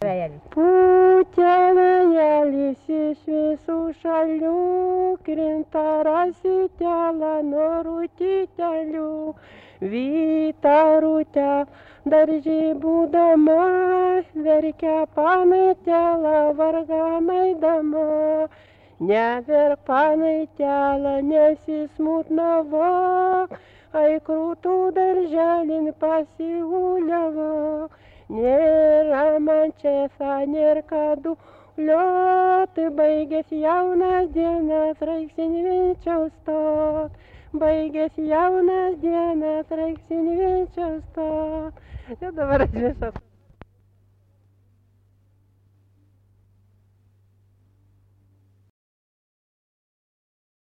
Pučia vėjelis iš visų šalių, krinta rasitėlą nuo rūtytelių. Vytarutė daržį būdama, verkia panaitėlą varganai dama. Neverk panaitėlą, nesismutnavok, ai krūtų darželin pasigūliavok. Nėra man čia nėr kadų lioti, baigės jaunas dienas, raiksin vilčiaus stot. Baigės jaunas dienas, raiksin vilčiaus stot. Ir dabar aš visą.